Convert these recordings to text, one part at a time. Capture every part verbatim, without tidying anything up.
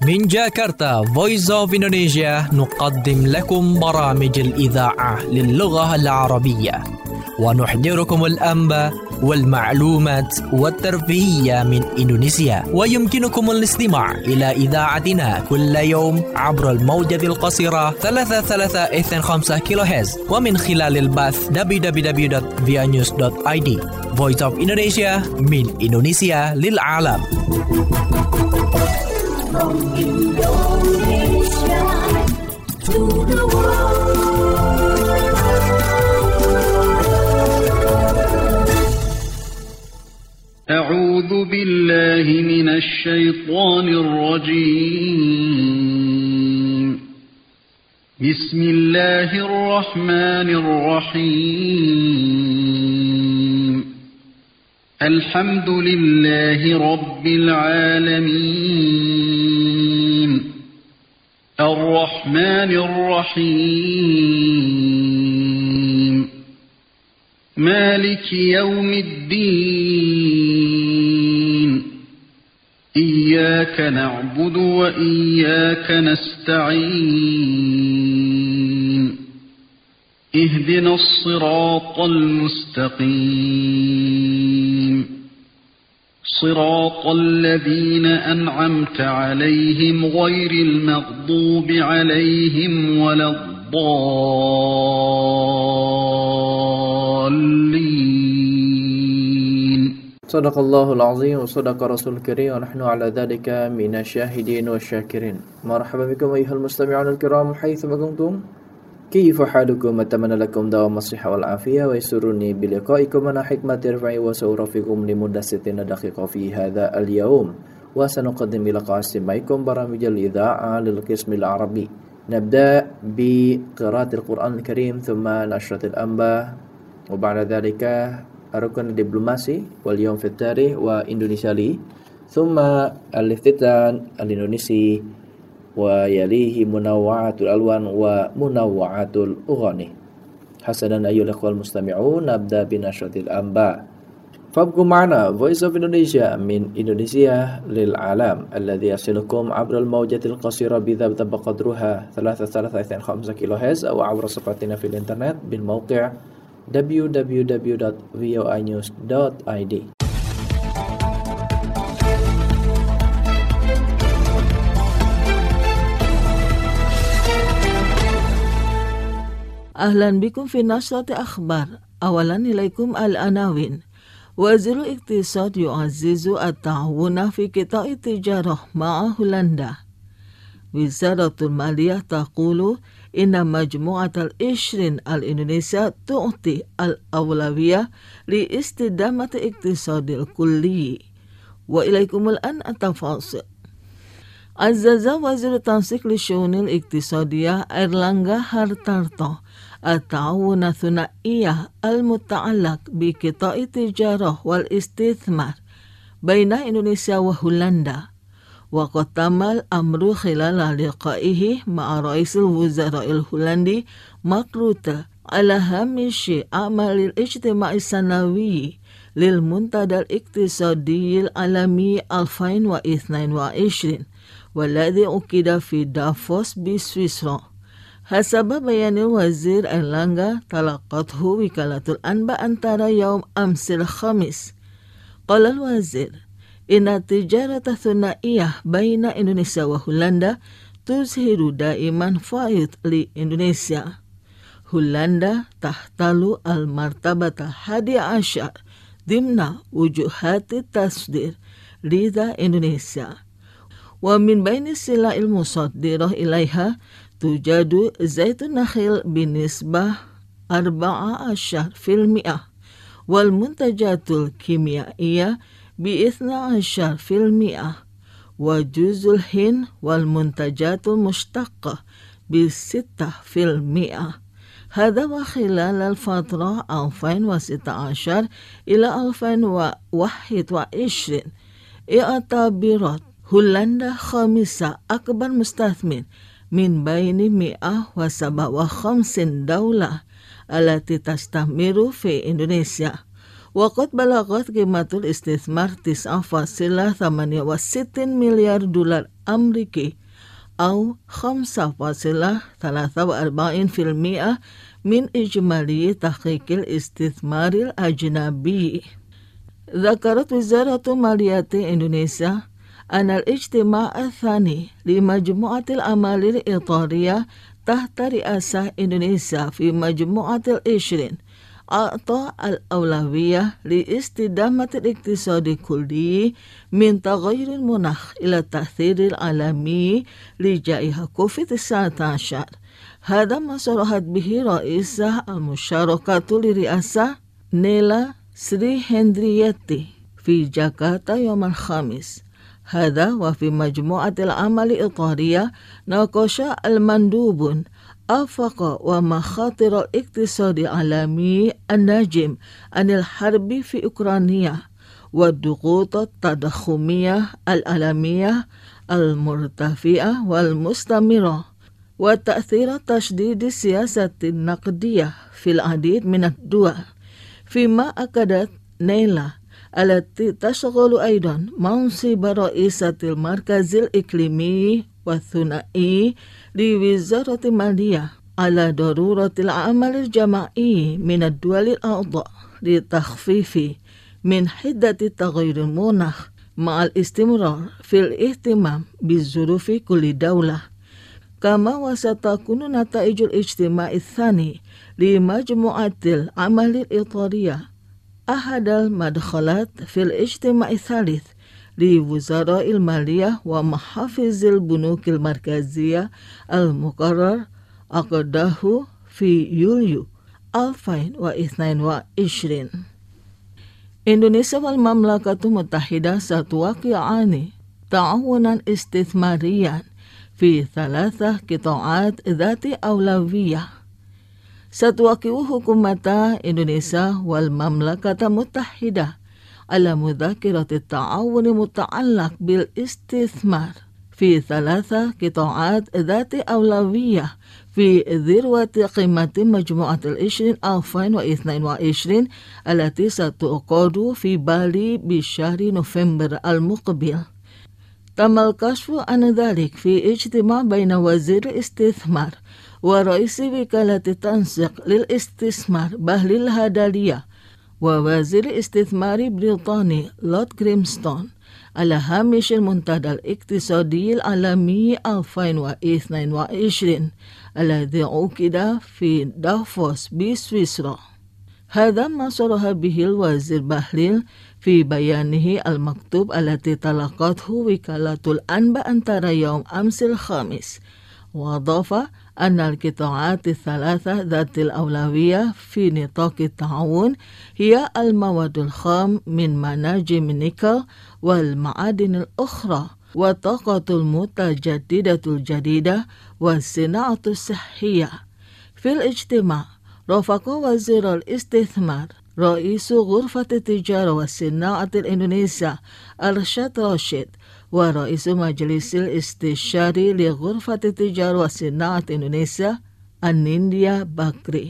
من جاكرتا Voice of Indonesia نقدم لكم برامج الإذاعة للغة العربية ونحضركم الأنباء والمعلومات والترفيهية من إندونيسيا. ويمكنكم الاستماع إلى إذاعتنا كل يوم عبر الموجة القصيرة ثلاثة ثلاثة اثنين خمسة كيلو هرتز ومن خلال البث دبليو دبليو دبليو دوت via news دوت آي دي. Voice of Indonesia من إندونيسيا للعالم. From Indonesia to the world. أعوذ بالله من الشيطان الرجيم. بسم الله الرحمن الرحيم. الحمد لله رب العالمين. الرحمن الرحيم. مالك يوم الدين. إياك نعبد وإياك نستعين. اهدنا الصراط المستقيم. صراط الذين أنعمت عليهم غير المغضوب عليهم ولا الضالين. صدق الله العظيم وصدق رسول الكريم ونحن على ذلك من الشاهدين والشاكرين. مرحبا بكم أيها المستمعون الكرام حيثما كنتم. كيف حالكم؟ أتمنى لكم دوام الصحة والعافية ويسرني بلقائكم أنا حكمة رفعي وسأرافقكم لمدة ستين دقيقة في هذا اليوم وسنقدم لقاء استماعكم برامج الإذاعة للقسم العربي. نبدأ بقراءة القرآن الكريم ثم نشرة الأنباء وبعد ذلك ركن الدبلوماسي واليوم في التاريخ وإندونيسيا لي ثم الافتتان الإندونيسي ويليه منوعات الألوان ومنوعات الأغاني. حسنا أيها الأخوة المستمعون نبدأ بنشرة الأنباء. فابقوا معنا Voice of Indonesia من إندونيسيا للعالم الذي يصلكم عبر الموجة القصيرة بذات قدرها ثلاثة ثلاثة اثنين خمسة كيلو هرتز أو عبر صفحتنا في الإنترنت بالموقع دبليو دبليو دبليو دوت فيا نيوز دوت آي دي. أهلا بكم في نشرة أخبار. أولا إليكم العناوين. وزير الاقتصاد يعزز التعاون في قطاع التجارة مع هولندا. وزارة المالية تقول إن مجموعة العشرين الإندونيسية تعطي الأولوية لاستدامة الاقتصاد الكلي. وإليكم الآن التفاصيل. عزز وزير التنسيق للشؤون الاقتصادية إيرلانغا هارتارتو التعاون الثنائي المتعلق بقطاع التجارة والاستثمار بين إندونيسيا وهولندا. وقد تم الأمر خلال لقائه مع رئيس الوزراء الهولندي مارك روته على هامش أعمال الاجتماع السنوي للمنتدى الاقتصادي العالمي ألفين واثنين وعشرين والذي أُكد في دافوس بسويسرا. حسب بيان الوزير إيرلانغا تلقته وكالة الأنباء أنتارا يوم أمس الخميس. قال الوزير إن التجارة الثنائية بين إندونيسيا وهولندا تظهر دائما فائض لإندونيسيا. هولندا تحتل المرتبة الحادية عشر ضمن وجهات التصدير لدى إندونيسيا. ومن بين السلع المصدرة إليها توجد زيت النخيل بنسبة أربعة عشر بالمئة والمنتجات الكيميائية باثني عشر بالمئة وجوز الهند والمنتجات المشتقة بستة بالمئة. هذا وخلال الفترة ألفين وستة عشر إلى ألفين وواحد وعشرين اعتبرت هولندا خامسة أكبر مستثمر من بين مئة وسبعة وخمسين دولة التي تستثمر في إندونيسيا. وقد بلغت قيمة الاستثمار تسعة فاصلة ثمانية وستين مليار دولار أمريكي أو خمسة فاصلة ثلاثة وأربعين بالمئة من إجمالي تحقيق الاستثمار الأجنبي. ذكرت وزارة مالية إندونيسيا أن الاجتماع الثاني لمجموعة الأعمال الإطارية تحت رئاسة إندونيسيا في مجموعة العشرين أعطى الأولوية لاستدامة الاقتصاد الكلي من تغير المناخ إلى التأثير العالمي لجائحة كوفيد تسعة عشر. هذا ما صرحت به رئيسة المشاركة لرئاسة نيلا سري هندريتي في جاكرتا يوم الخميس. هذا وفي مجموعة العمل الإطارية ناقش المندوبون آفاق ومخاطر الاقتصاد العالمي الناجم عن الحرب في أوكرانيا والضغوط التضخمية العالمية المرتفعة والمستمرة وتأثير تشديد السياسة النقدية في العديد من الدول. فيما أكدت نيلا التي تشغل أيضا منصب رئيسة المركز الإقليمي والثنائي لوزارة المالية على ضرورة العمل الجماعي من الدول الأعضاء لتخفيف من حدة تغير المناخ مع الاستمرار في الاهتمام بظروف كل دولة. كما وستكون نتائج الاجتماع الثاني لمجموعة العمل الإطارية أحد المدخلات في الاجتماع الثالث لوزراء المالية ومحافظ البنوك المركزية المقرر عقده في يوليو ألفين واثنين وعشرين. إندونيسيا والمملكة المتحدة ستوقعان تعاونا استثماريا في ثلاثة قطاعات ذات أولوية. ستوقع حكومتا إندونيسيا والمملكة المتحدة على مذكرة التعاون المتعلق بالاستثمار في ثلاثة قطاعات ذات أولوية في ذروة قمة مجموعة العشرين ألفين واثنين وعشرين التي ستعقد في بالي بشهر نوفمبر المقبل. تم الكشف عن ذلك في اجتماع بين وزير الاستثمار ورئيس وكالة التنسيق للاستثمار بهلي الهدالية ووزير الاستثمار البريطاني لورد غريمستون على هامش المنتدى الاقتصادي العالمي ألفين واثنين وعشرين الذي عقد في دافوس بسويسرا. هذا ما صرح به الوزير بهليل في بيانه المكتوب التي تلقته وكالة الأنباء أنتارا يوم أمس الخميس. وأضاف أن القطاعات الثلاثة ذات الأولوية في نطاق التعاون هي المواد الخام من مناجم النيكل والمعادن الأخرى والطاقة المتجددة الجديدة والصناعة الصحية. في الاجتماع رافق وزير الاستثمار رئيس غرفة التجارة والصناعة الإندونيسية أرشاد راشد ورئيس مجلس الاستشاري لغرفة التجارة والصناعة إندونيسيا أنينديا باكري.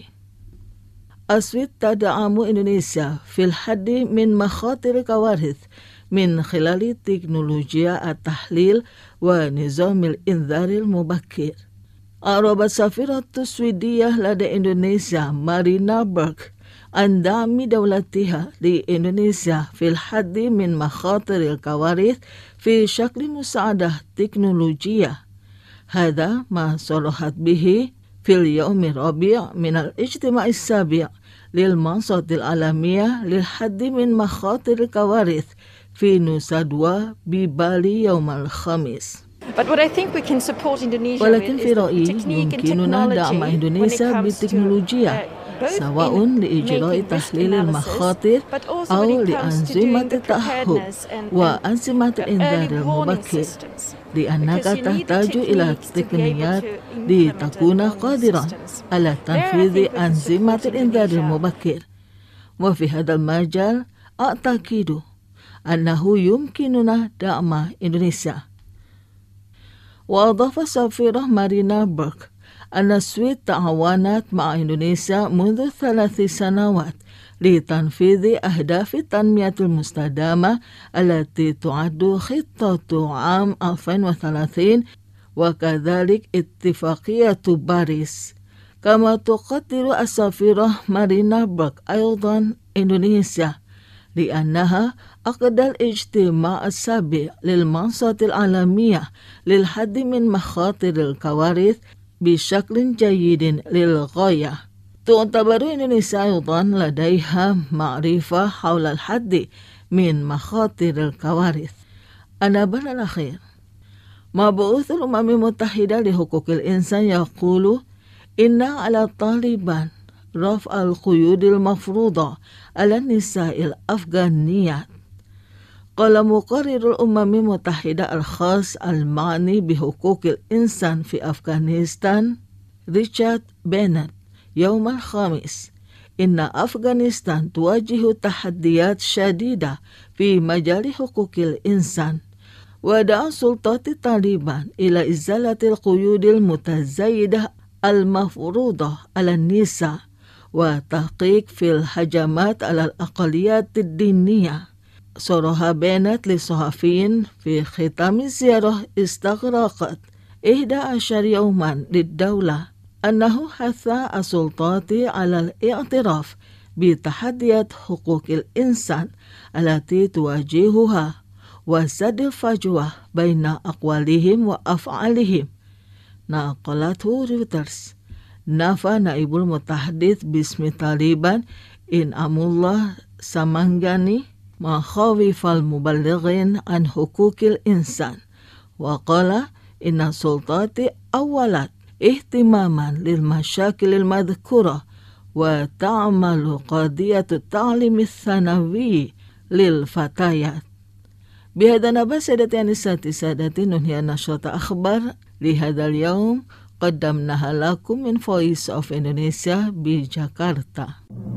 أسود تدعم إندونيسيا في الحد من مخاطر الكوارث من خلال تكنولوجيا التحليل ونظام الإنذار المبكر. أعربت سفيرة السويدية لدى إندونيسيا مارينا بيرك عن دعم دولتها لإندونيسيا في الحد من مخاطر الكوارث في شكل مساعدة تكنولوجية. هذا ما صرحت به في اليوم الرابع من الاجتماع السابع للمنصة العالمية للحد من مخاطر الكوارث في نوسا دوا ببالي يوم الخميس. ولكن في رأيي يمكننا دعم إندونيسيا بالتكنولوجيا سواء لإجراء تحليل المخاطر أو لأنظمة التأهب وأنظمة الإنذار المبكر، لأنك تحتاج إلى تقنيات لتكون قادرا على تنفيذ أنظمة الإنذار المبكر. وفي هذا المجال أعتقد أنه يمكننا دعم إندونيسيا. وأضاف السفيرة مارينا بيرك أن السويد تعاونت مع إندونيسيا منذ ثلاث سنوات لتنفيذ أهداف التنمية المستدامة التي تعد خطة عام ألفين وثلاثين وكذلك اتفاقية باريس. كما تقدر السفيرة مارينا برك أيضا إندونيسيا لأنها عقد الاجتماع السابع للمنصة العالمية للحد من مخاطر الكوارث بشكل جيد للغاية. تعتبر إندونيسيا أيضا لديها معرفة حول الحد من مخاطر الكوارث. النبأ الأخير، مبعوث الأمم المتحدة لحقوق الإنسان يقول إن على طالبان رفع القيود المفروضة على النساء الأفغانيات. قال مقرر الأمم المتحدة الخاص المعني بحقوق الإنسان في أفغانستان ريتشارد بينت يوم الخميس إن أفغانستان تواجه تحديات شديدة في مجال حقوق الإنسان، ودعا سلطات طالبان إلى إزالة القيود المتزايدة المفروضة على النساء وتحقيق في الهجمات على الأقليات الدينية. صرح بينت للصحفيين في ختام زيارة استغرقت إحدى عشر يوما للدولة أنه حث السلطات على الاعتراف بتحديات حقوق الإنسان التي تواجهها وسد الفجوة بين أقوالهم وأفعالهم. نقلته رويترز. نفى نائب المتحدث باسم طالبان إنعام الله سمنغاني مخاوف المبلغين عن حقوق الإنسان، وقال إن السلطات أولت اهتماما للمشاكل المذكورة وتعمل قضية التعليم الثانوي للفتيات. بهذا نبأ سادتي أنساتي سادتي ننهي نشرة أخبار لهذا اليوم قدمناها لكم من Voice of Indonesia بجاكرتا.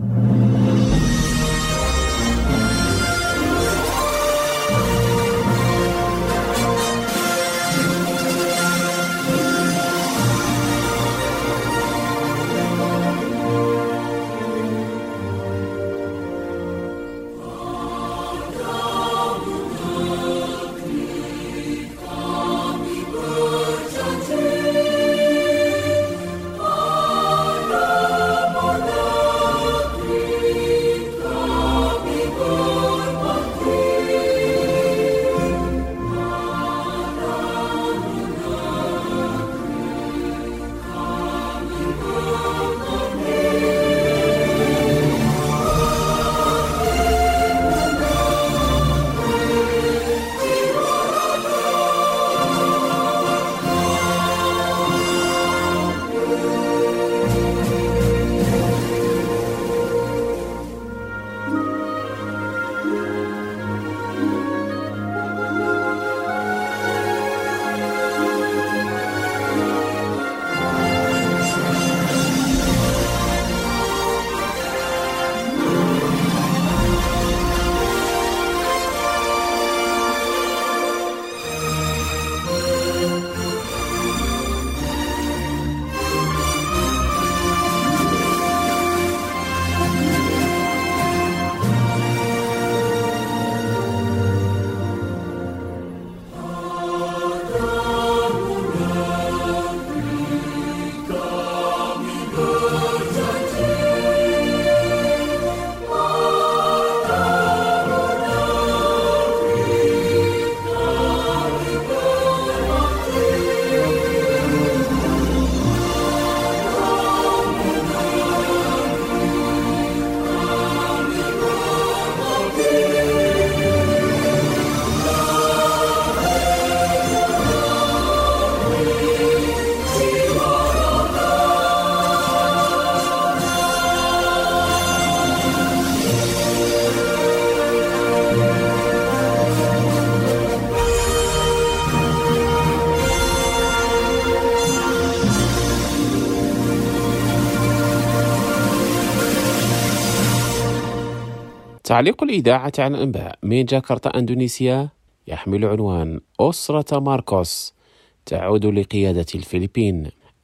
تعليق الإذاعة عن الأنباء من جاكرتا أندونيسيا يحمل عنوان أسرة ماركوس تعود لقيادة الفلبين.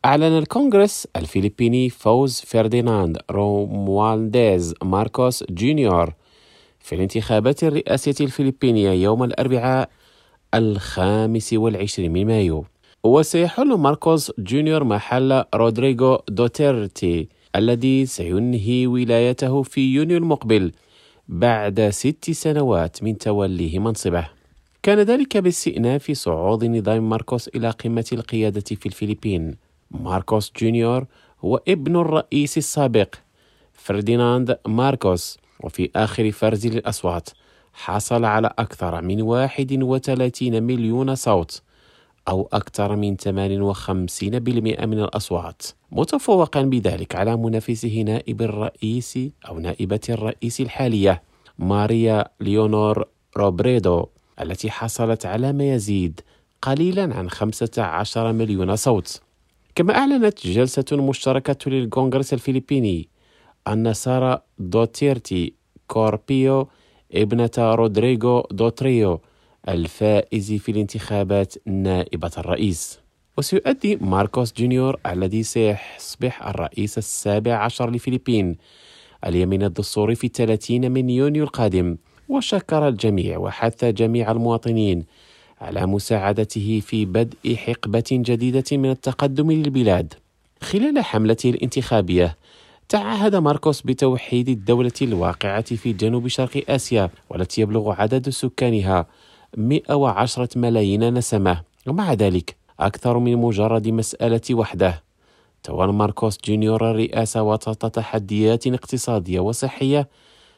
أعلن الكونغرس الفلبيني فوز فرديناند روموالديز ماركوس جونيور في الانتخابات الرئاسية الفلبينية يوم الأربعاء الخامس والعشرين من مايو. وسيحل ماركوس جونيور محل رودريغو دوتيرتي الذي سينهي ولايته في يونيو المقبل بعد ست سنوات من توليه منصبه. كان ذلك باستئناف صعود نظام ماركوس إلى قمة القيادة في الفلبين. ماركوس جونيور هو ابن الرئيس السابق فرديناند ماركوس، وفي آخر فرز للأصوات حصل على أكثر من واحد وثلاثين مليون صوت أو أكثر من ثمانية وخمسين بالمئة من الأصوات، متفوقا بذلك على منافسه نائب الرئيس أو نائبة الرئيس الحالية ماريا ليونور روبريدو التي حصلت على ما يزيد قليلا عن خمسة عشر مليون صوت. كما أعلنت جلسة مشتركة للكونغرس الفلبيني أن سارة دوتيرتي كوربيو ابنة رودريغو دوتريو الفائز في الانتخابات نائبة الرئيس. وسيؤدي ماركوس جونيور الذي سيصبح الرئيس السابع عشر للفلبين اليمين الدستوري في الثلاثين من يونيو القادم، وشكر الجميع وحث جميع المواطنين على مساعدته في بدء حقبة جديدة من التقدم للبلاد. خلال حملته الانتخابية تعهد ماركوس بتوحيد الدولة الواقعة في جنوب شرق آسيا والتي يبلغ عدد سكانها مئة وعشرة ملايين نسمة، ومع ذلك أكثر من مجرد مسألة وحده. تولى ماركوس جونيور الرئاسة وسط تحديات اقتصادية وصحية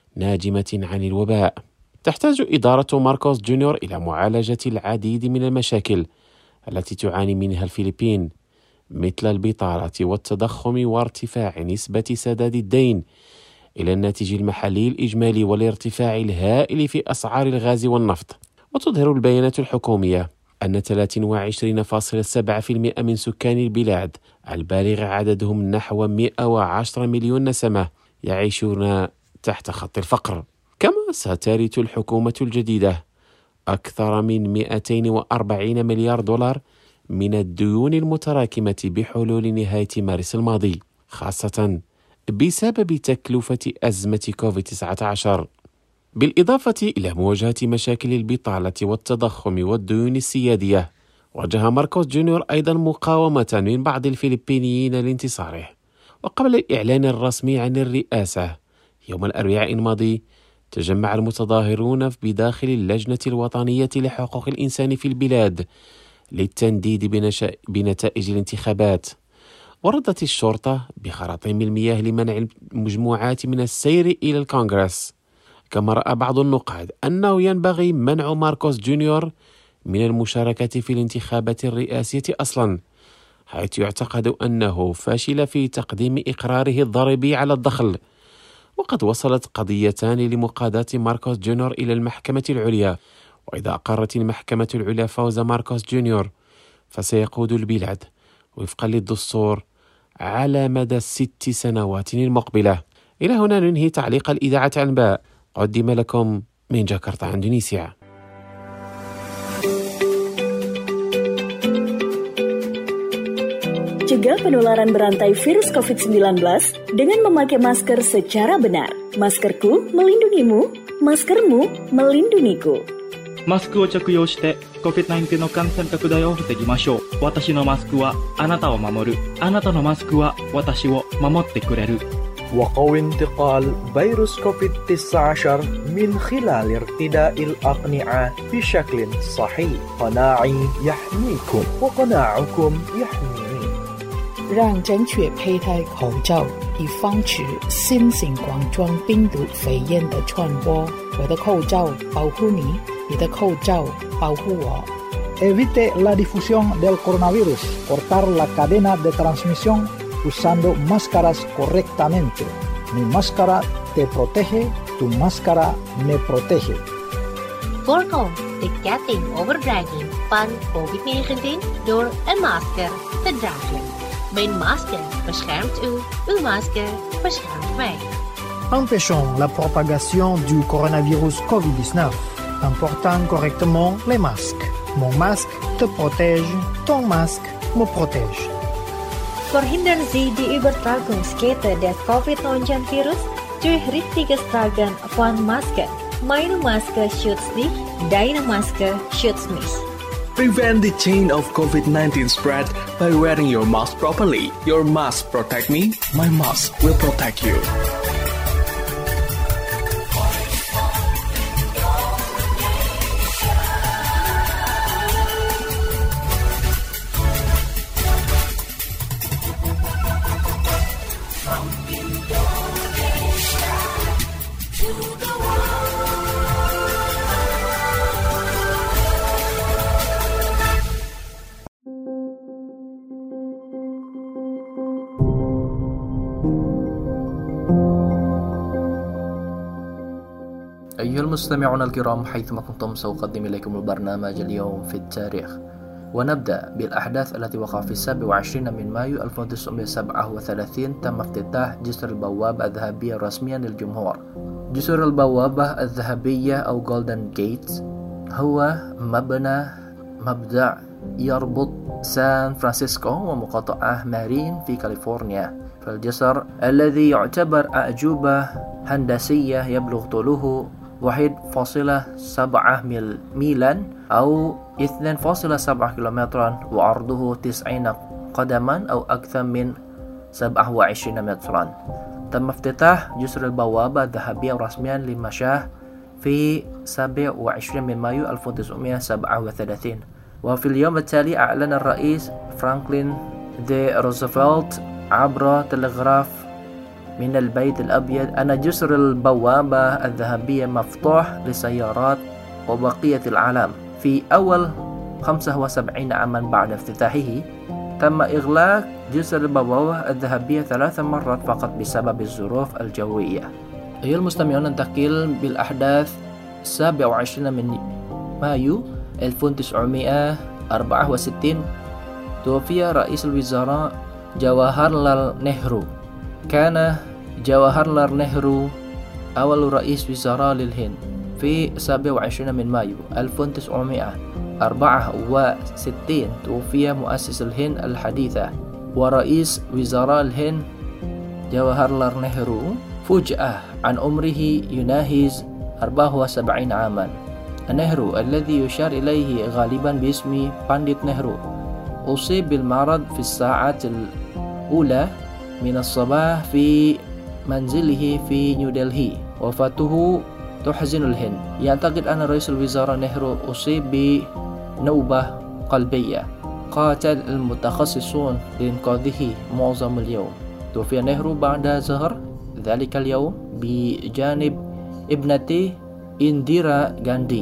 ناجمة عن الوباء. تحتاج إدارة ماركوس جونيور إلى معالجة العديد من المشاكل التي تعاني منها الفلبين، مثل البطالة والتضخم وارتفاع نسبة سداد الدين إلى الناتج المحلي الإجمالي والارتفاع الهائل في أسعار الغاز والنفط. وتظهر البيانات الحكومية أن ثلاثة وعشرين فاصلة سبعة بالمئة من سكان البلاد البالغ عددهم نحو مئة وعشرة مليون نسمة يعيشون تحت خط الفقر. كما سترث الحكومة الجديدة أكثر من مئتين وأربعين مليار دولار من الديون المتراكمة بحلول نهاية مارس الماضي، خاصة بسبب تكلفة أزمة كوفيد تسعة عشر. بالإضافة إلى مواجهة مشاكل البطالة والتضخم والديون السيادية، واجه ماركوس جونيور أيضا مقاومة من بعض الفلبينيين لانتصاره. وقبل الإعلان الرسمي عن الرئاسة يوم الأربعاء الماضي، تجمع المتظاهرون بداخل اللجنة الوطنية لحقوق الإنسان في البلاد للتنديد بنتائج الانتخابات. وردت الشرطة بخراطيم المياه لمنع المجموعات من السير إلى الكونغرس. كما رأى بعض النقاد أنه ينبغي منع ماركوس جونيور من المشاركة في الانتخابات الرئاسية أصلا، حيث يعتقد أنه فاشل في تقديم إقراره الضريبي على الدخل. وقد وصلت قضيتان لمقاضاة ماركوس جونيور إلى المحكمة العليا، وإذا أقرت المحكمة العليا فوز ماركوس جونيور فسيقود البلاد وفقا للدستور على مدى ست سنوات المقبلة. إلى هنا ننهي تعليق الإذاعة عن باء، قدم لكم من جاكرتا إندونيسيا. Cegah penularan berantai virus covid sembilan belas dengan memakai masker secara benar. Maskerku melindungimu, maskermu melindungiku. マスクを着用して コビッドナインティーン の感染拡大を防ぎましょう。私のマスクはあなたを守る。あなたのマスクは私を守ってくれる。 وقوي انتقال فيروس كوفيد تسعة عشر من خلال ارتداء الأقنعة بشكل صحيح. قناعي يحميكم وقناعكم يحميني. 让正确佩戴口罩，以防止新型冠状病毒肺炎的传播。我的口罩保护你，你的口罩保护我。 Evite la difusión del coronavirus. Cortar la cadena de transmisión usando máscaras correctamente. Mi máscara te protege, tu máscara me protege. Voorkom de ketting overdraging van covid negentien door een masker te dragen. Mijn masker beschermt u, uw masker beschermt mij. Empêchons la propagation du coronavirus covid dix-neuf en portant correctement les masques. Mon masque te protège, ton masque me protège. Förhindrar Sie die Übertragungskette der Covid neunzehn Virus durch richtiges Tragen von Maske. Meine Maske schützt dich, deine Maske schützt mich. Prevent the chain of COVID nineteen spread by wearing your mask properly. Your mask protect me, my mask will protect you. أيها المستمعون الكرام، حيثما كنتم سأقدم إليكم البرنامج اليوم في التاريخ، ونبدأ بالأحداث التي وقع في السابع والعشرين من مايو ألف وتسعمائة وسبعة وثلاثين. تم افتتاح جسر البوابة الذهبية رسميا للجمهور. جسر البوابة الذهبية أو Golden Gate هو مبنى مبدع يربط سان فرانسيسكو ومقاطعة مارين في كاليفورنيا. فالجسر الذي يعتبر أعجوبة هندسية يبلغ طوله واحد فاصلة سبعة ميلا أو اثنين فاصلة سبعة كيلومترا وعرضه تسعين قدما أو أكثر من سبعة وعشرين مترا. تم افتتاح جسر البوابة الذهبية رسميا للمشاة في سابع وعشرين من مايو ألف وتسعمائة وسبعة وثلاثين. وفي اليوم التالي أعلن الرئيس فرانكلين دي روزفلت عبر تلغراف من البيت الأبيض أن جسر البوابة الذهبية مفتوح للسيارات وبقية العالم. في أول خمسة وسبعين عاما بعد افتتاحه تم إغلاق جسر البوابة الذهبية ثلاث مرات فقط بسبب الظروف الجوية. أيها المستمعون، ننتقل بالأحداث السابع وعشرين من مايو ألف وتسعمائة وأربعة وستين توفي رئيس الوزراء جواهرلال نهرو. كان جواهرلال نهرو أول رئيس وزراء للهند. في السابع وعشرين من مايو ألف وتسعمائة وأربعة وستين توفي مؤسس الهند الحديثة ورئيس وزراء الهند جواهرلال نهرو فجأة عن عمره يناهز أربعة وسبعين عاما. نهرو الذي يشار إليه غالبا باسم بانديت نهرو أصيب بالمرض في الساعات الأولى من الصباح في منزله في نيودلهي. وفاته تحزن الهند. يعتقد أن رئيس الوزراء نهرو أصيب بنوبة قلبية. قاتل المتخصصون لإنقاذه معظم اليوم. توفي نهرو بعد ظهر ذلك اليوم بجانب ابنته إنديرا غاندي.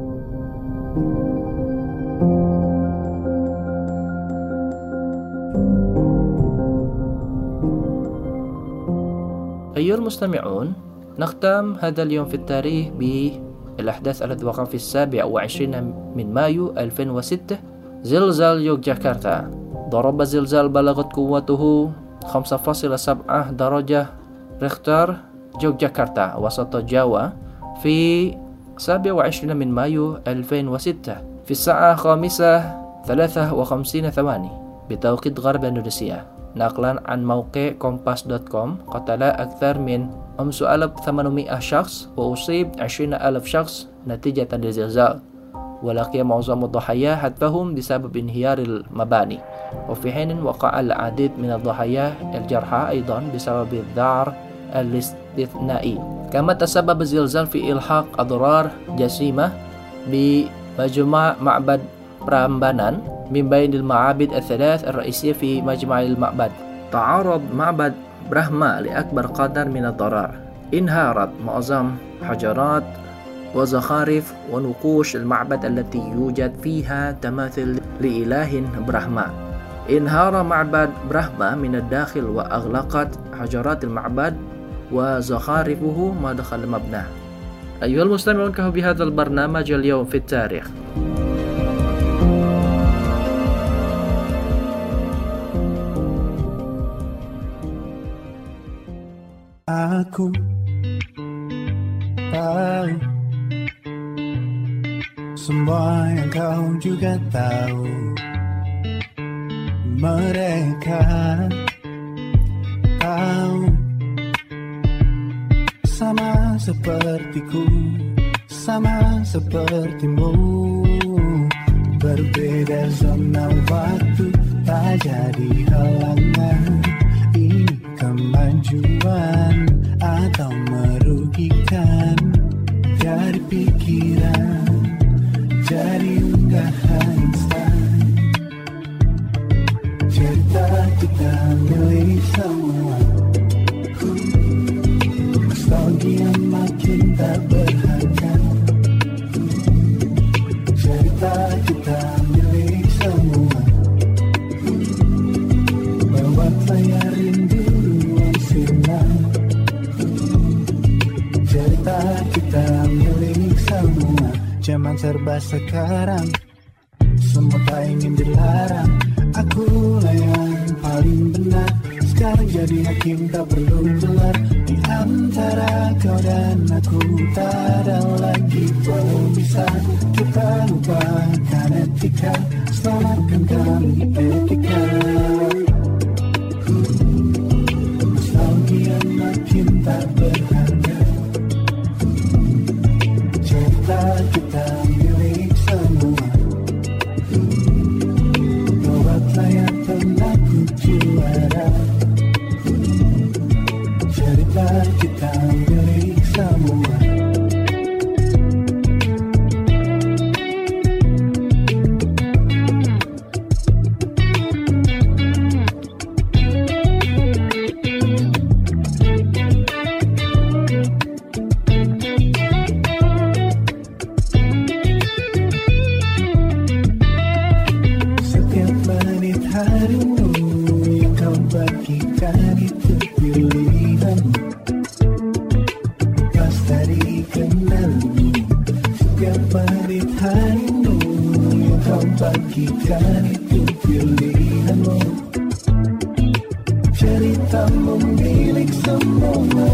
أيها المستمعون، نختم هذا اليوم في التاريخ بالأحداث التي وقعت في السابع وعشرين من مايو ألفين وستة. زلزال يوغياكرتا. ضرب زلزال بلغت قوته خمسة فاصلة سبعة درجة ريختر يوغياكرتا وسط جاوا في السابع وعشرين من مايو ألفين وستة في الساعة الخامسة ثلاثة وخمسين ثواني بتوقيت غرب إندونيسيا. نقلا عن موقع كومباس دوت كوم، قتل أكثر من خمسة آلاف وثمانمائة شخص وأصيب عشرين ألف شخص نتيجة للزلزال، ولقي معظم الضحايا حتفهم بسبب انهيار المباني. وفي حين وقع العديد من الضحايا الجرحى أيضا بسبب الذعر الاستثنائي. كما تسبب الزلزال في إلحاق أضرار جسيمة بمجمع معبد برامبانان من بين المعابد الثلاث الرئيسية في مجمع المعبد. تعرض معبد برهما لأكبر قدر من الضرر. انهارت معظم حجرات وزخارف ونقوش المعبد التي يوجد فيها تماثيل لإله برهما. انهار معبد برهما من الداخل وأغلقت حجرات المعبد وزخارفه مدخل المبنى. أيها المستمعون، كهو بهذا البرنامج اليوم في التاريخ. Aku tahu semua yang kau juga tahu. mereka tahu sama sepertiku, sama sepertimu. Berbeda zona waktu tak jadi halangan. Ini kemajuan atau merugikan? Jadi pikiran, jadi unggahan instan. Cerita kita milik semua. Nostalgia makin tak berharga. Cerita kita milik semua. Lewat layar rindu ruang sinar. Cerita kita milik semua. Zaman serba sekarang, semua tak ingin dilarang. Akulah yang paling benar. Sekarang jadi hakim tak perlu gelar. Di antara kau dan aku tak ada lagi pemisah. Kita lupakan etika, selamatkan kami etika. Nostalgia makin tak berharga. Cerita kita milik semua. Lewat layar pengaku juara. Cerita kita milik semua. Setiap menit harimu yang kau bagikan itu pilihanmu. Lepas dari kenalmu, setiap menit harimu yang kau bagikan itu pilihanmu. Ceritamu milik semua.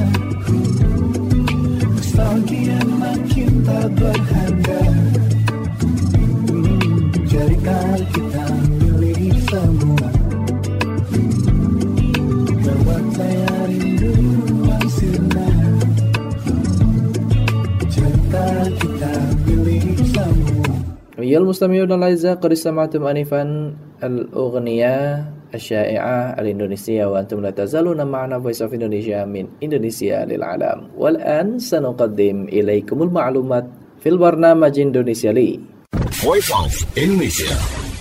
Nostalgia makin tak berharga. Cerita kita milik semua. Lewat layar rindu ruang sinar. Cerita kita milik semua. أيها المستمعون الأعزاء، قد استمعتم آنفا الأغنية الشائعة الإندونيسية وأنتم لا تزالون معنا Voice of Indonesia من إندونيسيا للعالم. والآن سنقدم إليكم المعلومات في البرنامج إندونيسيا لي. Voice of Indonesia.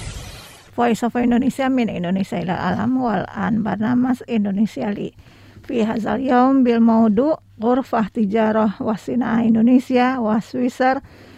Voice of Indonesia من إندونيسيا إلى العالم. والآن برنامج إندونيسيا لي. في هذا اليوم بالموضوع غرفة تجارة وصناعة إندونيسيا وسويسر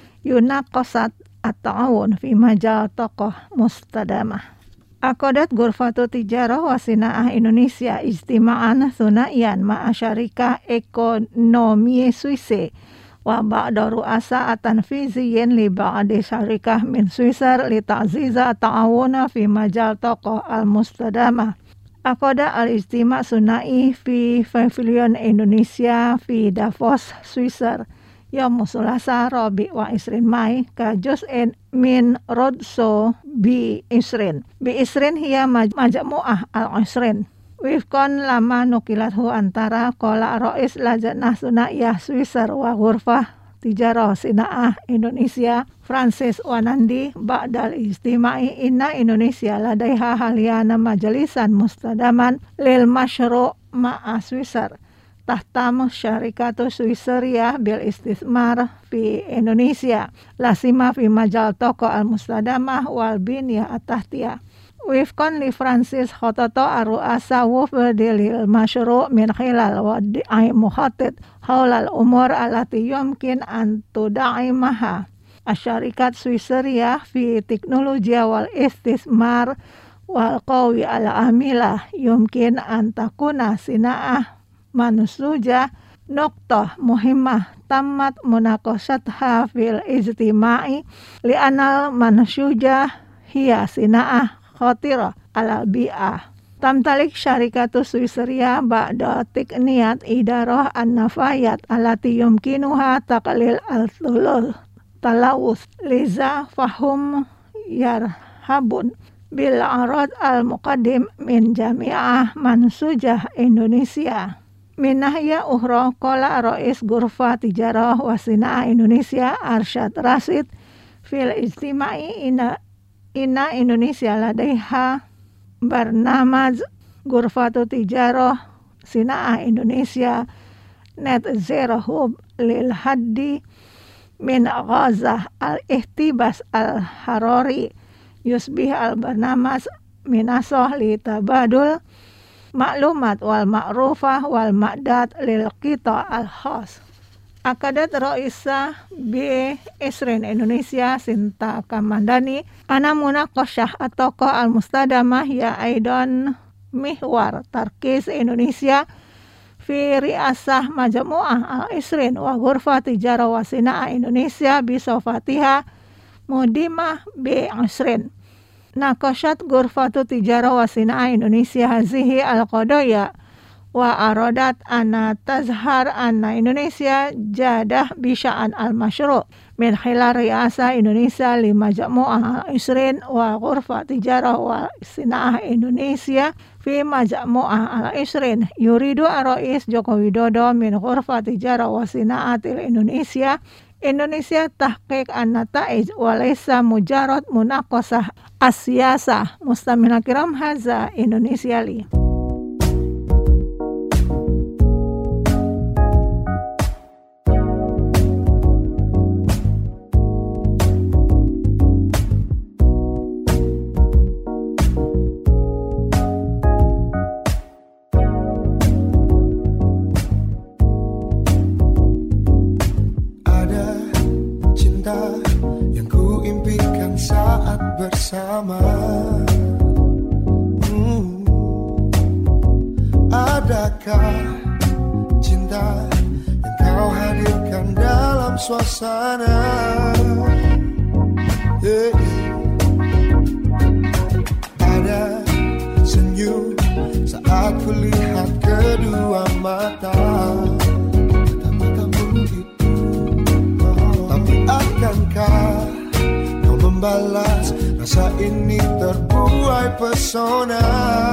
يناقشت التعاون في مجال طاقة مستدامة. عقدت غرفة تجارة وصناعة إندونيسيا اجتماعا ثنائيا مع شركة إيكونومي سويسي وبعض رؤساء تنفيذيين لبعض شركة من سويسر لتعزيز التعاون في مجال الطاقة المستدامة. عقد الاجتماع الثنائي في بافليون إندونيسيا في دافوس سويسر يوم الثلاثاء الرابع والعشرين ماي كجزء من رودشو بعشرين بعشرين هي مجموعة العشرين وفقا لما نقلته أنترا قال رئيس لجنة ثنائية سويسر وغرفة تجارة صناعة إندونيسيا فرانسيس واناندي بعد الاجتماع إن إندونيسيا لديها حاليا مجلسا مستداما للمشروع مع سويسر تهتم شركة سويسرية بالاستثمار في إندونيسيا لا سيما في مجال الطاقة المستدامة والبنية التحتية. وفقا لفرانسيس خطط الرؤساء وفد للمشروع من خلال وضع مخطط حول الأمور التي يمكن أن تدعمها الشركة السويسرية في التكنولوجيا والاستثمار والقوي العاملة. يمكن أن تكون صناعة منسوجة نقطة مهمة تمت مناقشتها في الاجتماع لأن المنسوجة هي صناعة خطيرة على البيئة. تمتلك شركة سويسرية بعض تقنيات إدارة النفايات التي يمكنها تقليل التلوث، لذا فهم يرهبون bil arad al-muqaddim min Jami'ah Mansujah Indonesia. Minahya uhra qala Rais Ghurfah Tijarah wa Sina'ah Indonesia Arsyad Rashid fil ijtima'i ina, ina Indonesia ladaiha barnamaj Ghurfatu Tijarah Sina'ah Indonesia net zero hub lil haddi min ghazah al-ihtibas al-harari yusbih al-barnamas minasoh li tabadul maklumat wal ma'rufah wal ma'dad lil qita al-khas. Akadat Raisa B. Isrin Indonesia Sinta Kamandani ana munaqasyah atoko al-mustadamah ya aidan mihwar tarkis Indonesia fi riasah majmu'ah al-Isrin wa Ghurfah Tijarah wa Sina'ah Indonesia bisofatiha mudimah B. Isrin. Nakoshat Ghurfatu Tijarah wa Sina'ah Indonesia hazihi al-qadaya wa aradat anna tazhar anna Indonesia jadah bisya'an al-masyru' min khilal riasah Indonesia li majmu'ah al-Isrin wa Ghurfah Tijarah wa Sina'ah Indonesia fi majmu'ah al-Isrin yuridu ar-Rais Joko Widodo min Ghurfah Tijarah wa Sina'ah Indonesia Indonesia tahqiq an-nata'ij wa laysa mujarrad munaqasah as-siyasah. Mustamina kiram haza Indonesia li. Bersama hmm. Adakah cinta yang kau hadirkan dalam suasana yeah. Ada senyum saat kulihat kedua mata mata-matamu itu oh. Tapi akankah kau membalas rasa ini terbuai pesona?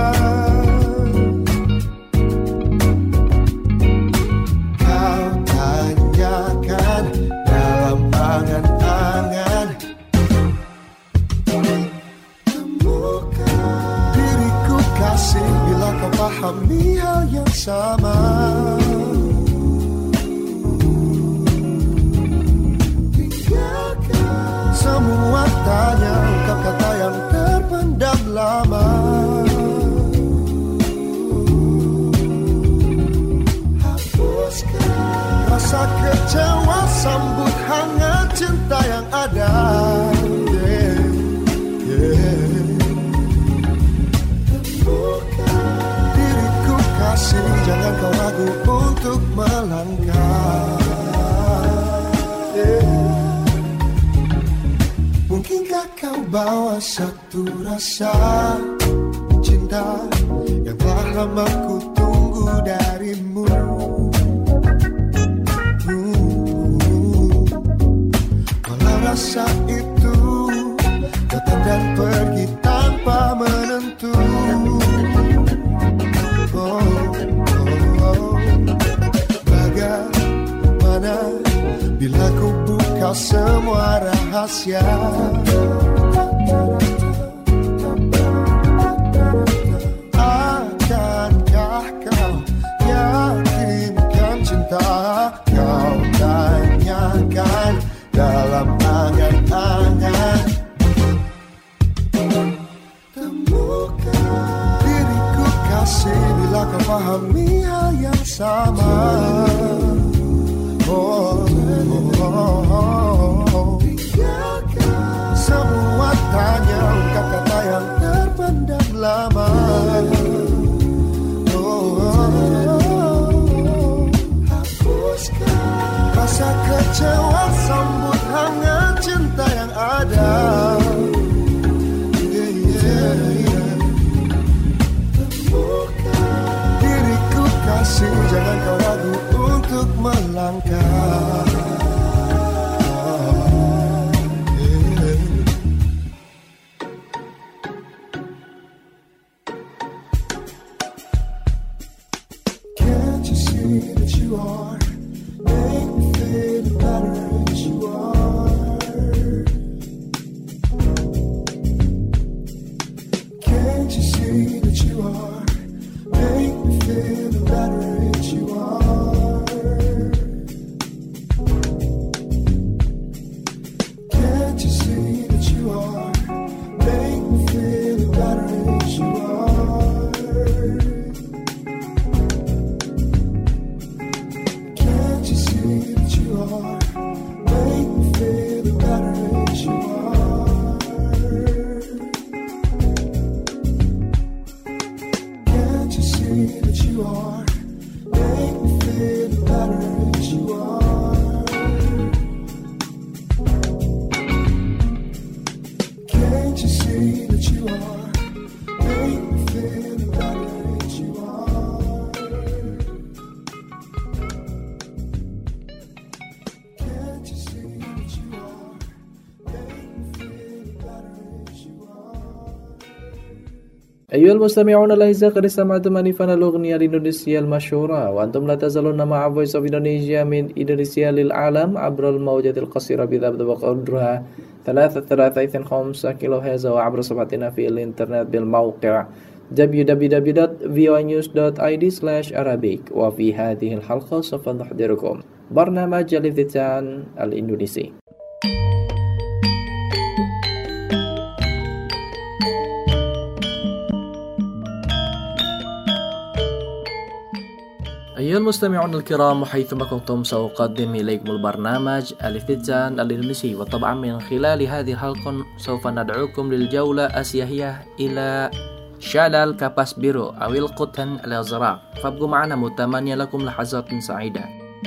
Kau tanyakan dalam angan-angan, temukan diriku kasih bila kau pahami hal yang sama. Semua tanya ungkap kata yang terpendam lama. Hapuskan rasa kecewa, sambut hangat cinta yang ada. Yeah, yeah. Temukan diriku kasih, jangan kau ragu untuk melangkah. Yeah. Mungkinkah kau bawa satu rasa cinta yang telah lama ku tunggu darimu? hmm. Walau rasa itu datang dan pergi tanpa menentu. oh, oh, oh. Bagaimana bila ku buka semua rahasia? Akankah kau yakinkan cinta? Kau tanyakan dalam angan-angan. Temukan diriku kasih bila kau pahami hal yang sama. Oh, oh, oh, oh. Semua tanya ungkap kata yang terpendam lama. Oh, oh, oh. Hapuskan rasa kecewa, sambut hangat cinta yang ada. Yeah, yeah, yeah. Temukan diriku kasih, jangan kau ragu untuk melangkah. see that you are? Make me feel the better as you are. Can't you see that you are? Make me feel the better as you are. Can't you see that you are? Make me feel the better as you are. Can't you see that you are? Make me feel the better as you are. أيها المستمعون الأعزاء، قد استمعتم آنفا الأغنية الإندونيسية المشهورة، وأنتم لا تزالون مع Voice of Indonesia من إندونيسيا للعالم عبر الموجات القصيرة بضبط وقدرها ثلاثة ثلاثة خمسة كيلو هرتز، وعبر صفحتنا في الإنترنت بالموقع دبليو دبليو دبليو دوت في او اي نيوز دوت اي دي سلاش أرابيك. وفي هذه الحلقة سوف نحضركم برنامج الافتتان الإندونيسي. أيها المستمعون الكرام، حيثما كنتم سأقدم إليكم البرنامج الافتتان الإندونيسي، وطبعا من خلال هذه الحلقة سوف ندعوكم للجولة السياحية إلى شلال كاباس بيرو أو القطن الأزرق، فابقوا معنا متمنيا لكم لحظات سعيدة.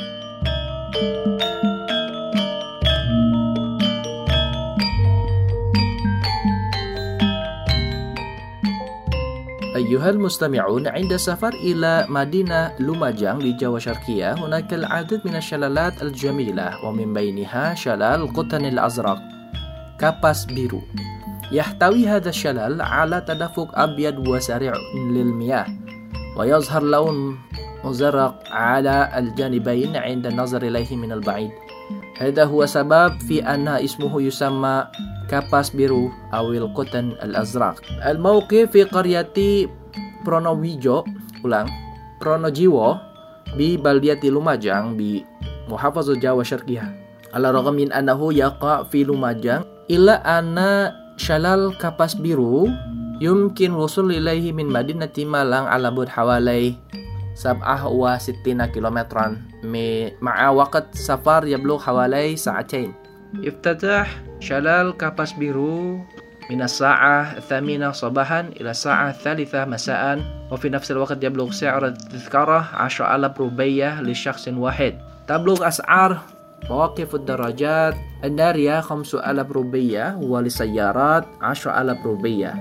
أيها المستمعون، عند السفر إلى مدينة لوماجانغ لجوا شرقية هناك العديد من الشلالات الجميلة، ومن بينها شلال القطن الأزرق كاباس بيرو. يحتوي هذا الشلال على تدفق أبيض وسريع للمياه، ويظهر لون مزرق على الجانبين عند النظر إليه من البعيد. هذا هو سبب في أن اسمه يسمى كاباس بيرو أو القطن الأزرق. الموقع في قرية برونوجيو ulang برونوجيو ببلدية لوماجانغ بمحافظة جوا شرقية. على الرغم من أنه يقع في لوماجانغ إلا أن شلال كاباس بيرو يمكن الوصول إليه من مدينة مالانغ على بعد حوالي سبعة وستين كيلومترا مع وقت سفر يبلغ حوالي ساعتين. افتتح شلال كاباس بيرو من الساعة الثامنة صباحا إلى الساعة الثالثة مساء، وفي نفس الوقت يبلغ سعر التذكرة عشرة آلاف روبية لشخص واحد. تبلغ أسعار مواقف الدراجات النارية خمسة آلاف روبية، وللسيارات عشرة آلاف روبية.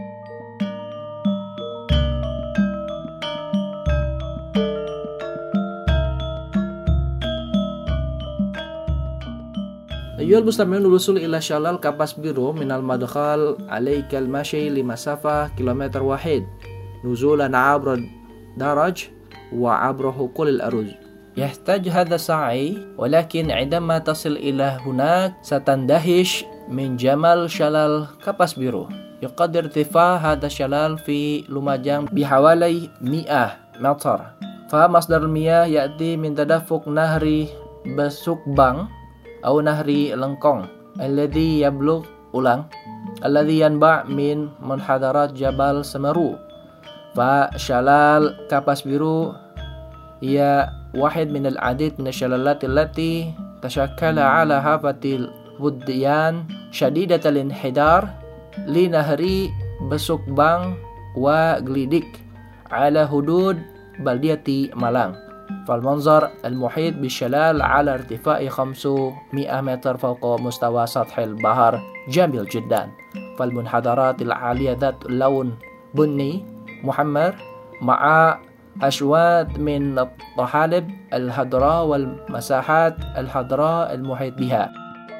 أيها المستمعون، الوصول إلى شلال كاباس بيرو من المدخل عليك المشي لمسافة كيلومتر واحد نزولا عبر الدرج وعبر حقول الأرز. يحتاج هذا سعي، ولكن عندما تصل إلى هناك ستندهش من جمال شلال كاباس بيرو. يقدر ارتفاع هذا الشلال في لوماجانغ بحوالي مئة متر، فمصدر المياه يأتي من تدفق نهر بسukbang أو نهر لنكونغ الذي يبلغ ulang الذي ينبع من منحدرات جبل سمرو. فشلال كاباس بيرو هي واحد من العديد من الشلالات التي تشكل على هافة الوديان شديدة الانحدار لنهر بسukbang وغليديك على حدود بلدية مالانغ. فالمنظر المحيط بالشلال على ارتفاع خمسمائة متر فوق مستوى سطح البحر جميل جدا. فالمنحدرات العالية ذات لون بني محمر مع أشواط من الطحالب الخضراء والمساحات الخضراء المحيط بها.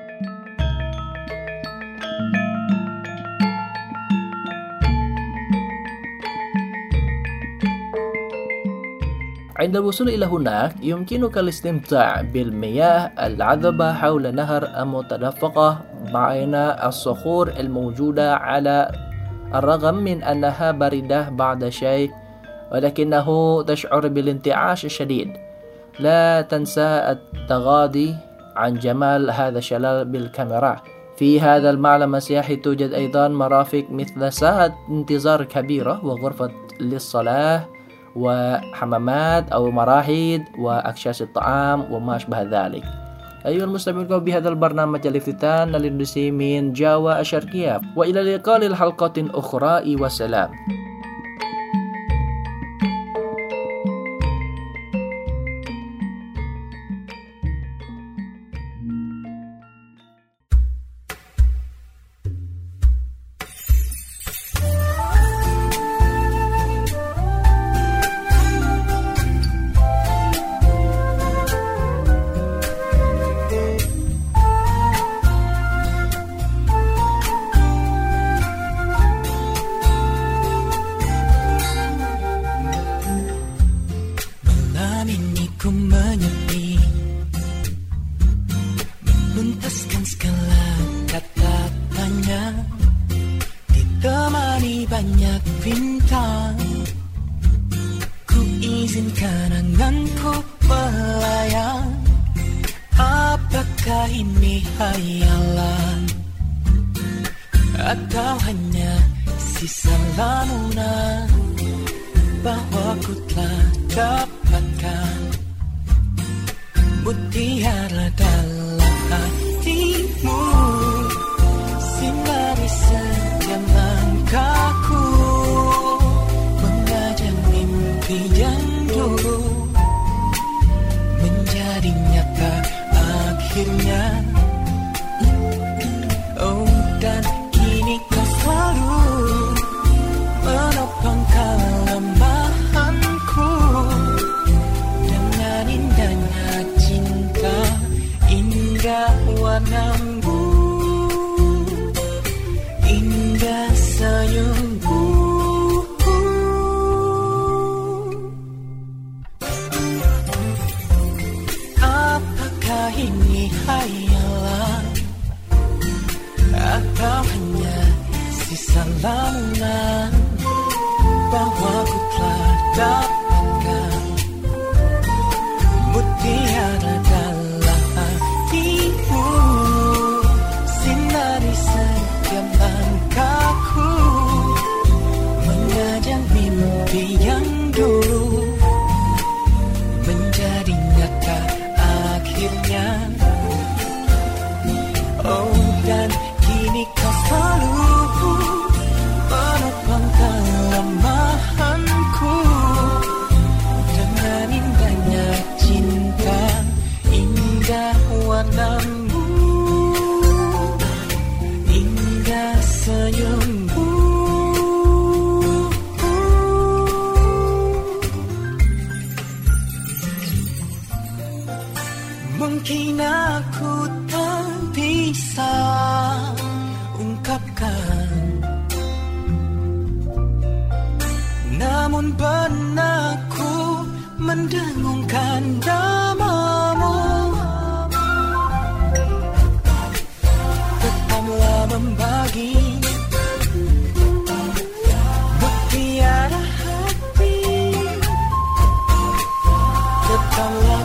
عند الوصول إلى هناك يمكنك الاستمتاع بالمياه العذبة حول نهر المتدفقة بين الصخور الموجودة على الرغم من أنها باردة بعض الشيء، ولكنه تشعر بالانتعاش الشديد. لا تنسى التغاضي عن جمال هذا الشلال بالكاميرا. في هذا المعلم السياحي توجد أيضا مرافق مثل ساعة انتظار كبيرة وغرفة للصلاة وحمامات أو مراحيض وأكشاس الطعام وما أشبه ذلك. أيها المستمعون، بهذا البرنامج الافتتان للندوسي من جاوا الشرقية، وإلى اللقاء للحلقة أخرى والسلام. Atau hanya sisa lamunan bahwa ku telah dapatkan mutiara dalam hatimu, sinari setiap langkahku, mengajak mimpi yang dulu menjadi nyata akhirnya. Oh, dan kini kau selalu menopang kelemahanku dengan indahnya cinta, indah warnamu, indah senyummu. Apakah ini hayalan atau hanya sisa lamunan bahwa ku telah dapatkan mutiara dalam hatimu, sinari setiap langkahku, mengajak mimpi yang dulu menjadi nyata akhirnya. Oh, dan kini kau selalu menopang kelemahanku dengan indahnya cinta, indah warnamu, indah senyummu. Mungkin aku tak bisa ungkapkan, namun benakku mendengungkan namamu. Tetaplah membagi mutiara hati, tetaplah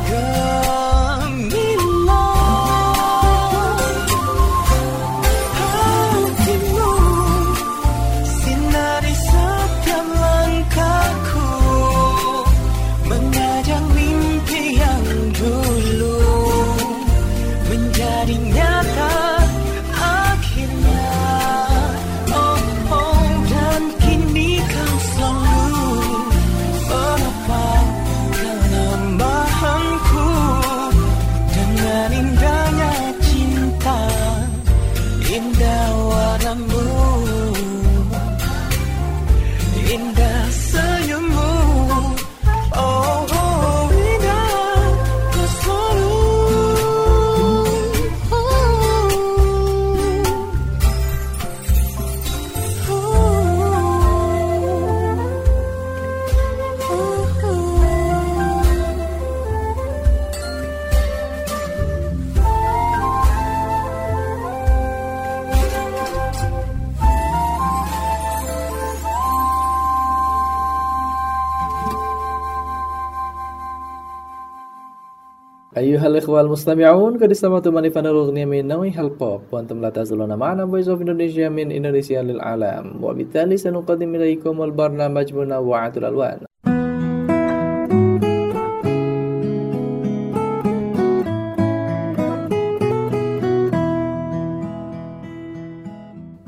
أيها الإخوة المستمعون، قد استمعتم لفن الأغنية من نوع البوب، وأنتم لا تزالون معنا Voice of Indonesia من إندونيسيا للعالم، وبالتالي سنقدم إليكم البرنامج منوعات الألوان.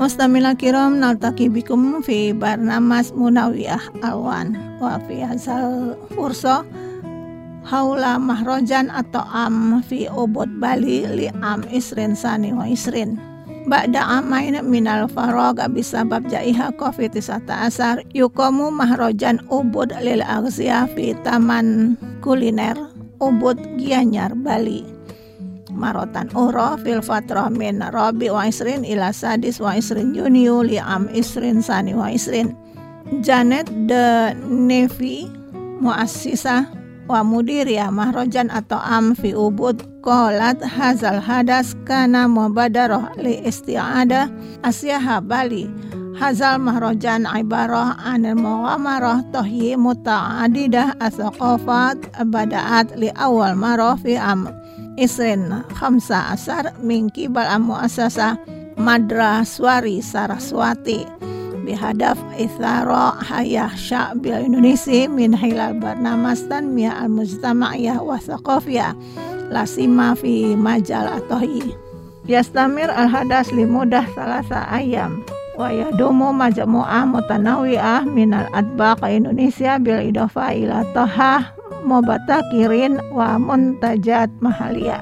Mustamina kiram naltaki bikum fi barnamas munawiyah alwan wa fi hazal furso haula mahrojan atau am fi ubud Bali li am isrin sani wa isrin ba'da amain minal farog bisabab jaiha covid sembilan belas yukomu mahrojan ubud lil aghzia fi taman kuliner ubud Gianyar Bali marotan uro fil fatrah min rabi wa isrin ila sadis wa isrin Juniu li am isrin sani wa isrin. Janet de Nevi muassisah wa mudiriyah mahrojan atau am fi ubud qalat hazal hadas kana mubadarah li isti'adah asyaha Bali. Hazal mahrojan ibarah anil mughamarah tahyi muta'adidah asaqafat bada'at li awal marah fi am isrin khamsa asar min kibal muassasah Madraswari Saraswati bihadaf ithara hayah sya'bil Indonesia min hilal barnamas tanmiyah al-mujtama'iyah wa thaqafiyah lasima fi majal atohi yastamir al-hadas limudah salasa ayam wa yadumu majmu'ah mutanawi'ah minal adbaq Indonesia bil idofa ila tohah mubatakirin wa muntajat mahaliyah.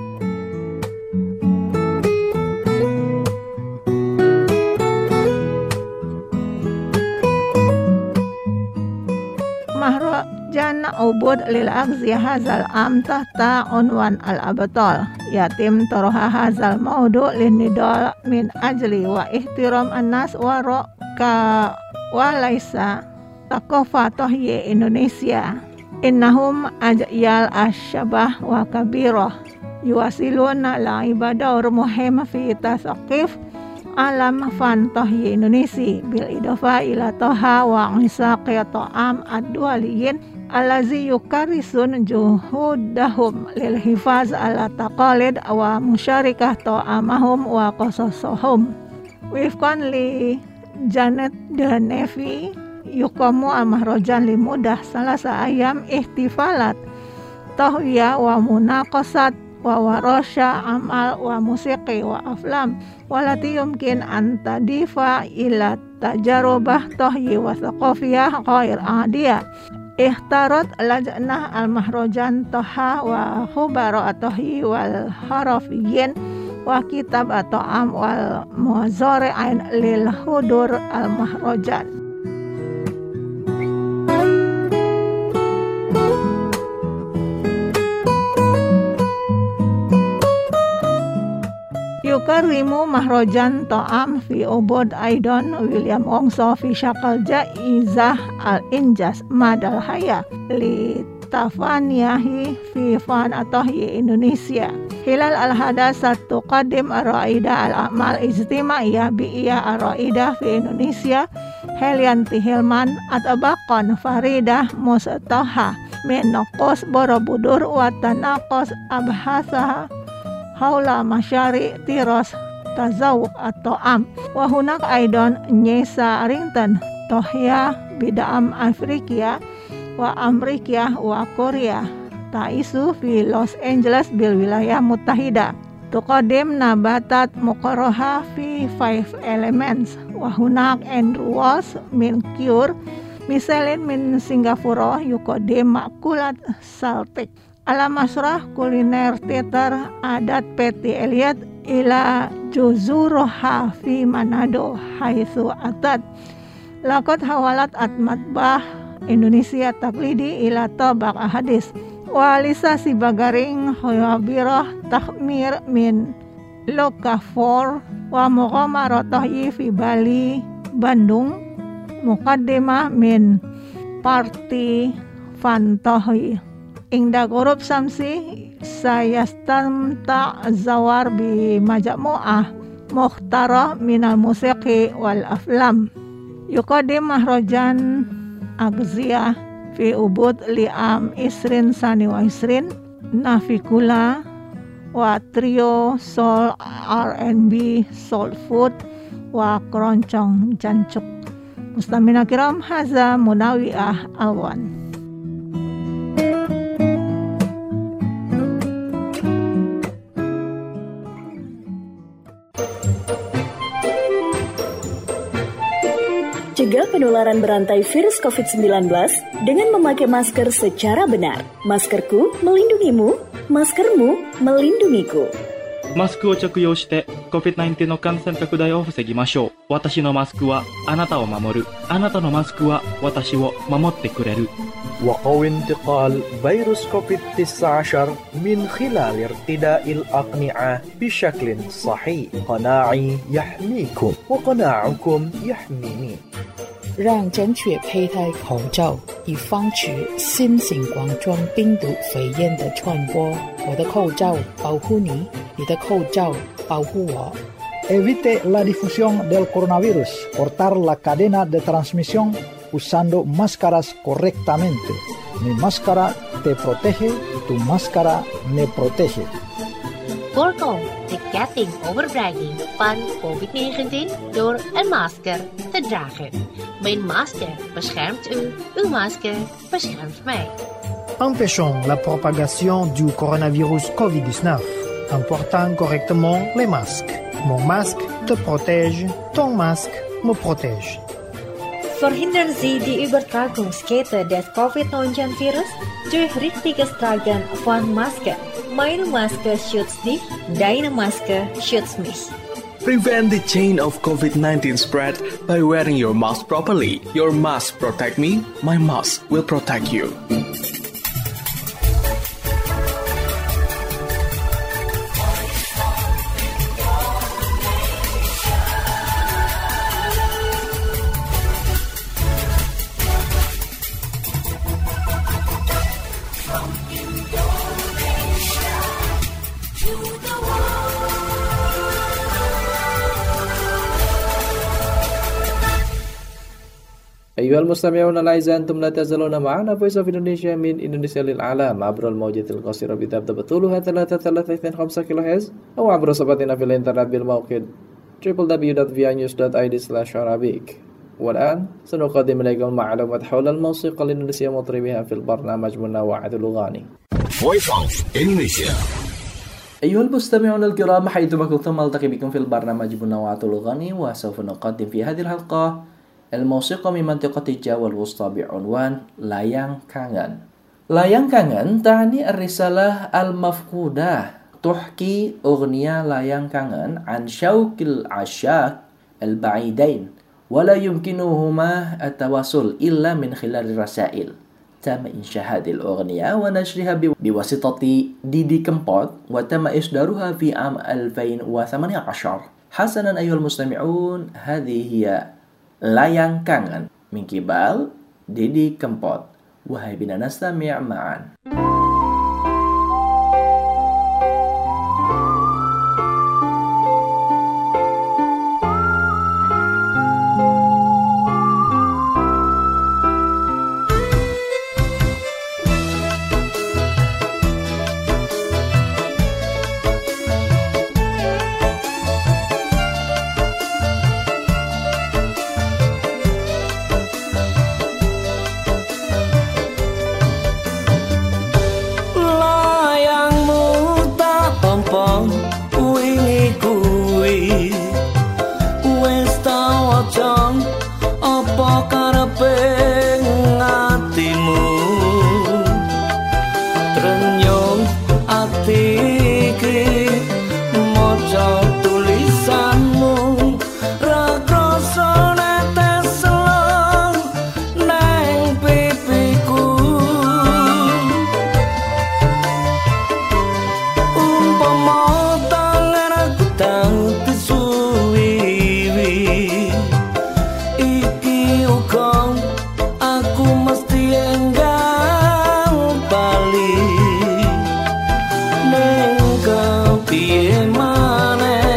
Mahrojan ubud lil aghziyah hazal am tahta unwan al-abtal yatim toroha hazal maudu lin nidal min ajli wa ihtiram annas wa roka wa laisa takofa tohye Indonesia innahum ajyal asyabah wa kabirah yuwasiluna la ibadah muhim fi tasaqif alam fan tohye Indonesia bil idofa ila toha wa isaqi ta'am ad-dualiyin alazi yukarisun juhudahum lil hifaz ala taqalid wa musyarikah ta'amahum wa qasasahum wifqan li Janet de Nevi yukamu al-mahrojan limudah salasa ayam ihtifalat tahwiya wa munaqasat wa warasya amal wa musiki wa aflam walati yumkin antadifa ila tajarubah tahyi wa thaqafiyah ghair adiyah ihtarat lajnah al-mahrojan taha wa khubara tahyi wal harafiyin wa kitab atau am wal muazari'ain lil hudur al-mahrojan. Yukarimu mahrojan ta'am fi ubud Aidon William Wongso fi syakal jaizah al-injas madal haya li tafaniyahi fi fan atohi Indonesia hilal al-hadas satu qadim ar-ra'idah al-amal ijtimaiyah bi'iyah ar-ra'idah fi Indonesia Helianti Hilman atabakon faridah mustaha menokos borobudur watanakos abhasaha haula masyari tiros tazawuk atau am wahunak aidon nyesa rington tohya bidam Afrikia wa Amrikia wa Korea taisu fi Los Angeles bil wilayah mutahida tuqadim nabatat muqarraha fi five elements wahunak Andrew Walsh min Cure misalin min Singapura yukodim makulat saltik ala masrah kuliner teater adat Peti Elliot ila juzuroha fi Manado haitsu atat lakot hawalat atmatbah Indonesia taklidi ila tabak ahadis walisa si bagaring hoyabirah tahmir min lokafor wa muqamaratahi fi Bali Bandung muqaddimah min parti fantahi Ingda Gurub Samsi sayastamta zawar bi majmu'ah mukhtarah minal musiqi wal aflam yuqadim mahrojan aghziyah fi ubud li'am isrin sani wa isrin nafikula wa trio soul R and B soul food wa keroncong jancuk mustamina kiram haza munawi'ah alwan. Cegah penularan berantai virus covid sembilan belas dengan memakai masker secara benar. Maskerku melindungimu, maskermu melindungiku. マスクを着用して コビッドナインティーン の感染拡大を防ぎましょう。私のマスクはあなたを守る。あなたのマスクは私を守ってくれる。 وقوي انتقال فيروس كوفيد تسعة عشر من خلال ارتداء الأقنعة بشكل صحيح. قناعي يحميكم وقناعكم يحميني. 让正确佩戴口罩，以防止新型冠状病毒肺炎的传播。我的口罩保护你，你的口罩保护我。 Evite la difusión del coronavirus. Cortar la cadena de transmisión usando máscaras correctamente. Mi máscara te protege, tu máscara me protege. Voorkom de ketting overdraging van covid negentien door een masker te dragen. Mijn masker beschermt u, uw masker beschermt mij. Empêchons la propagation du coronavirus covid dix-neuf en portant correctement les masques. Mon masque te protège, ton masque me protège. Verhindern Sie die Übertragungskette des covid neunzehn Virus durch richtiges Tragen von Maske. Meine Maske schützt dich, deine Maske schützt mich. Prevent the chain of covid nineteen spread by wearing your mask properly. Your mask protect me, my mask will protect you. أيها المستمعون الأعزاء أنتم لا تزالون معنا Voice of Indonesia من إندونيسيا للعالم عبر الموجات القصيرة بتبدأ طولها ثلاثة ثلاثة اثنين خمسة كيلو هرتز أو عبر صفحتنا في الإنترنت بالموقع دبليو دبليو دبليو دوت في آي نيوز دوت آي دي سلاش عربيك. والآن سنقدم إليكم معلومات حول الموسيقى الإندونيسية مطربها في البرنامج منوعات الأغاني. Voice of Indonesia. أيها المستمعون الكرام حيثما كنتم ألتقي بكم في البرنامج منوعات الأغاني وسوف نقدم في هذه الحلقة الموسيقى من منطقة الجاوة الوسطى بعنوان لايang kangen. لايang kangen تعني الرسالة المفقودة. تحكي أغنية لايang kangen عن شوق العشاق البعيدين ولا يمكنهما التواصل إلا من خلال الرسائل. تم إنشاء هذه الأغنية ونشرها بواسطة ديدي كمبوت وتم إصدارها في عام ألفين وثمانية عشر. حسنا أيها المستمعون، هذه هي لايang kangen من قبل ديدي كمبوت. وهيا بنا نستمع معا. Piye maneh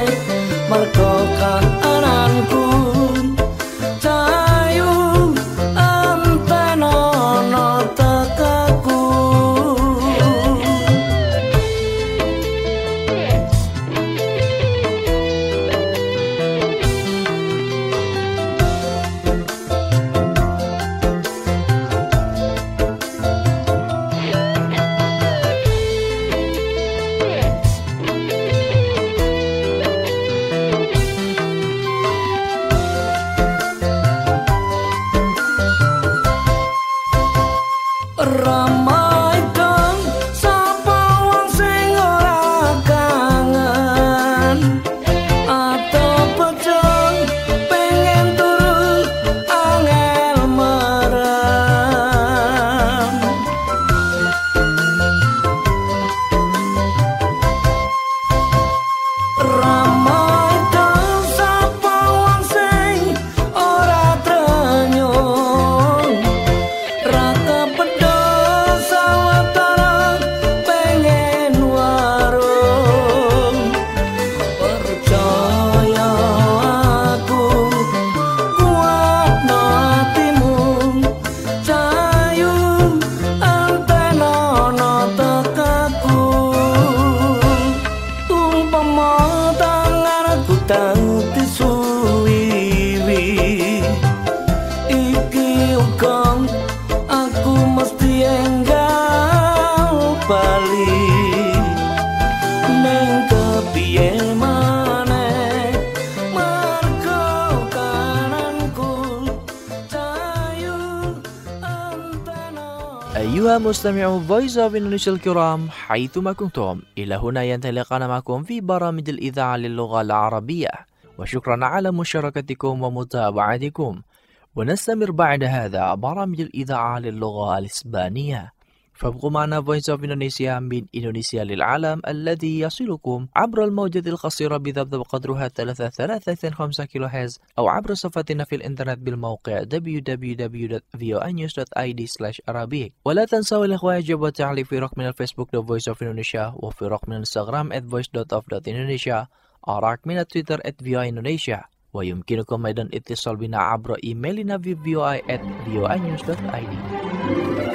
tahu disuwiwi iki ukang aku mesti enggal bali neng kepiye maneh margo kananku cayu antena. أيها مستمعو Voice of Indonesia الكرام حيثما كنتم، إلى هنا ينتهي لقاءنا معكم في برامج الإذاعة للغة العربية، وشكرا على مشاركتكم ومتابعتكم. ونستمر بعد هذا برامج الإذاعة للغة الإسبانية، فابقوا معنا Voice of Indonesia من إندونيسيا للعالم الذي يصلكم عبر الموجة القصيرة بضبط قدرها ثلاثة آلاف وثلاثمائة وخمسة وثلاثين كيلو هرتز، أو عبر صفحتنا في الإنترنت بالموقع دبليو دبليو دبليو دوت في او اي نيوز دوت اي دي سلاش Arabic. ولا تنسوا الإخوة يجب والتعليق في رقم الفيسبوك The Voice of Indonesia، وفي رقم الانستغرام at voice dot of dot indonesia، ورقم التويتر at في او اي Indonesia. ويمكنكم أيضا الاتصال بنا عبر إيميلنا في في او اي at في او اي نيوز دوت اي دي.